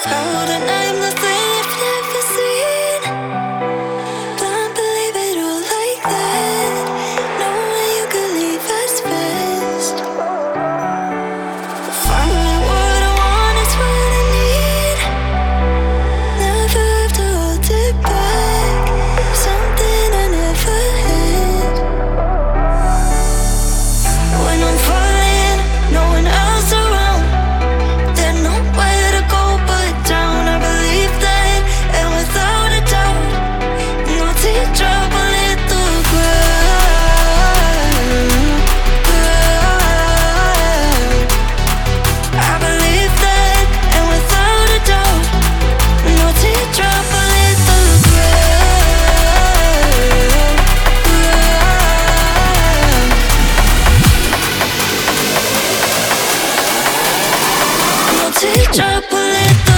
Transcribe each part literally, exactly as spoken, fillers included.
Proud and I'm the thing you've never seen. Don't believe it all like that. Knowing you could leave us best. Finally, what I want is what I need. Never have to hold it back. Something I never had. When I'm falling, no one else around. There's nowhere to go but down. I believe that, and without a doubt, no teardrop will hit the ground. ground. I believe that, and without a doubt, no teardrop will hit the ground. ground. No teardrop will hit the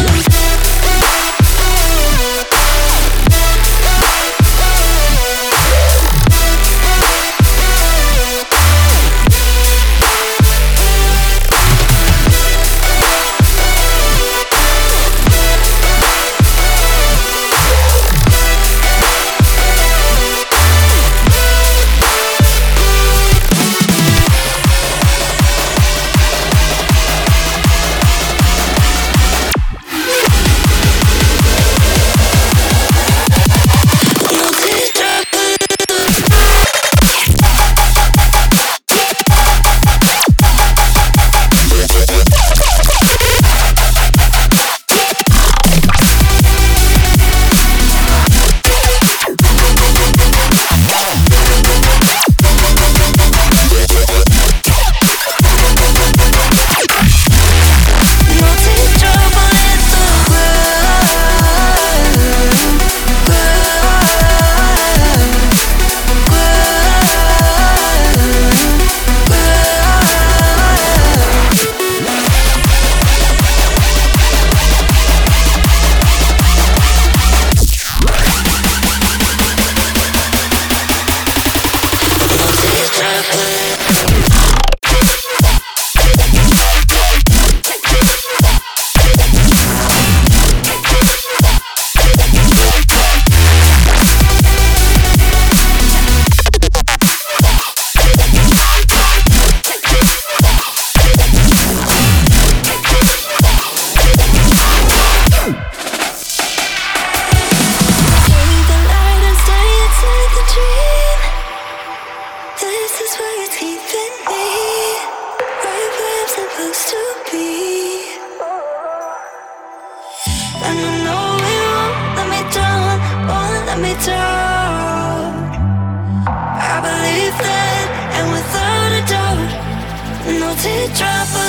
and I know it won't let me down, won't let me down. I believe that, and without a doubt, no teardrop.